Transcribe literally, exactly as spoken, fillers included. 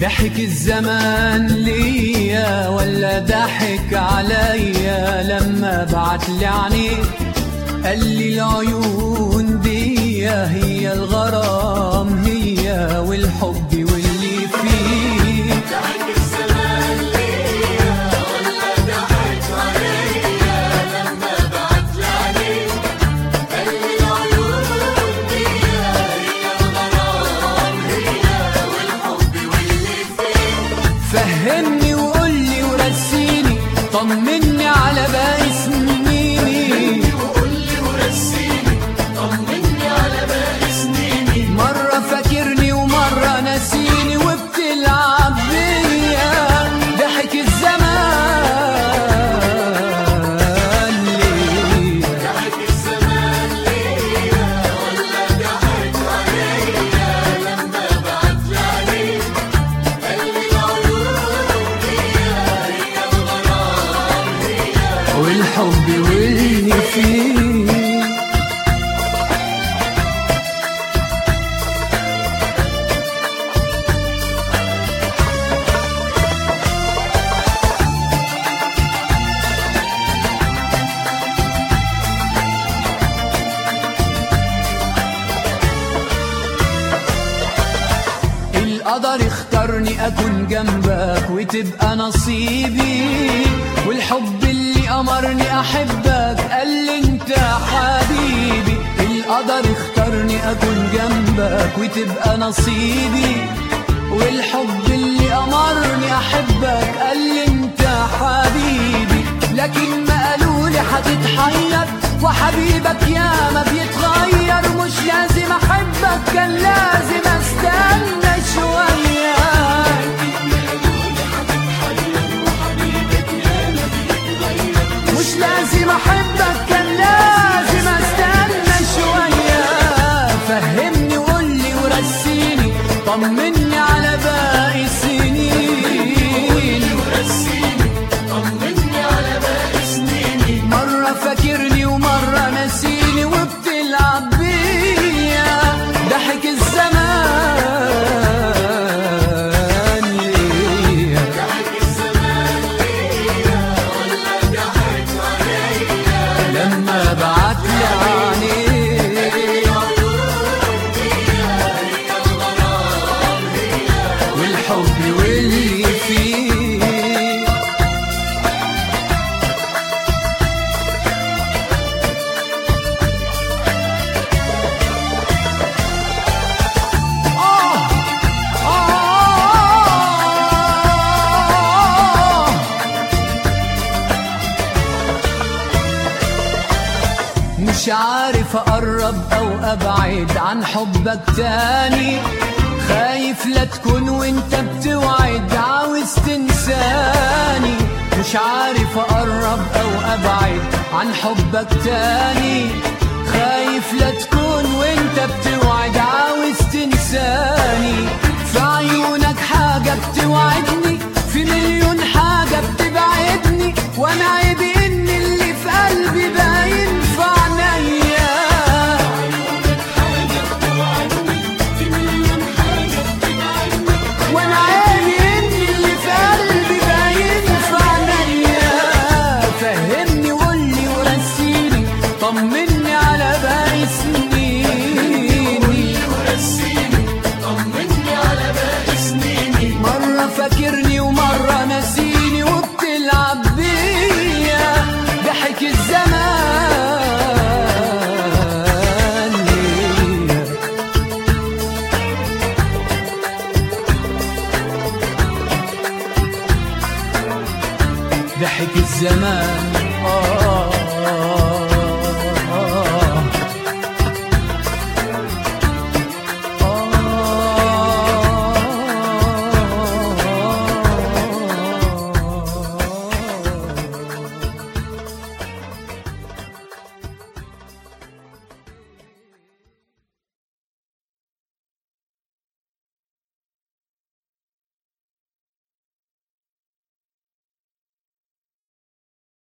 ضحك الزمان ليا ولا ضحك عليا لما بعتلي عينيك قال لي العيون دي هي الغرام هي والحب واللي فيه. ضحك الزمان ليا ولا ضحك عليا لما بعتلي عينيك قال لي العيون دي هي الغرام هي والحب واللي فيه. فهمني وقولي ورسيني طمني على باقي سنيني وقولي ورسيني طمني على باقي سنيني. مرة فاكرني ومرة ناسيني وبتلعب بيا. ضحك الزمان ليا ضحك الزمان ليا ولا ضحك عليا لما بعتلي عينيك قال لي العيون دي هي الغرام هي والحب واللي فيه. القدر اختارني اكون جنبك وتبقى نصيبي والحب اللي امرني احبك قال لي انت حبيبي. القدر اختارني اكون جنبك وتبقى نصيبي والحب اللي امرني احبك قال لي انت حبيبي. لكن ما قالولي هتتحير وحبيبك يا ما بيتغير مش لازم احبك كان لازم استنى شويه. مش لازم احبك كان لازم استنى شويه. فهمني وقولي ورسيني طمني على باقي سنيني ورسيني طمني على باقي سنيني. مرة فاكرني ومرة ناسيني وبتلعب بيا. ضحك الزمان ليا ضحك الزمان ليا ولا ضحك عليا لما بعتلي عينيك العيون دي هي الغرام هي والحب واللي فيه. آه آه مش عارف اقرب او ابعد عن حبك تاني. خايف لا تكون وانت بتوعد عاوز تنساني. مش عارف اقرب او ابعد عن حبك تاني. خايف لا تكون وانت بتوعد عاوز تنساني. في عيونك حاجة بتوعدني في مليون حاجة بتبعدني وانا عيبي ان اللي في قلبي باين في عينيا. في مليون حاجة بتبعدني وانا عيبي ان اللي في قلبي باين في عينيا. فهمني وقولي ورسيني طمني على باقي سنيني. ورسيني طمني على باقي سنيني. مرة فاكرني ومرة ناسيني وبتلعب بيا. ضحك الزمان ليا ضحك الزمان آه